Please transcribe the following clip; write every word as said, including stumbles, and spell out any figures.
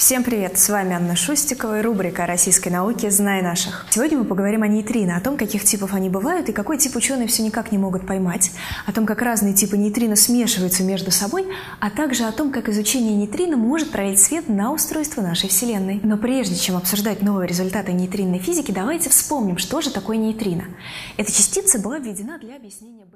Всем привет! С вами Анна Шустикова и рубрика о российской науке «Знай наших». Сегодня мы поговорим о нейтрино, о том, каких типов они бывают и какой тип ученые все никак не могут поймать, о том, как разные типы нейтрино смешиваются между собой, а также о том, как изучение нейтрино может пролить свет на устройство нашей Вселенной. Но прежде чем обсуждать новые результаты нейтринной физики, давайте вспомним, что же такое нейтрино. Эта частица была введена для объяснения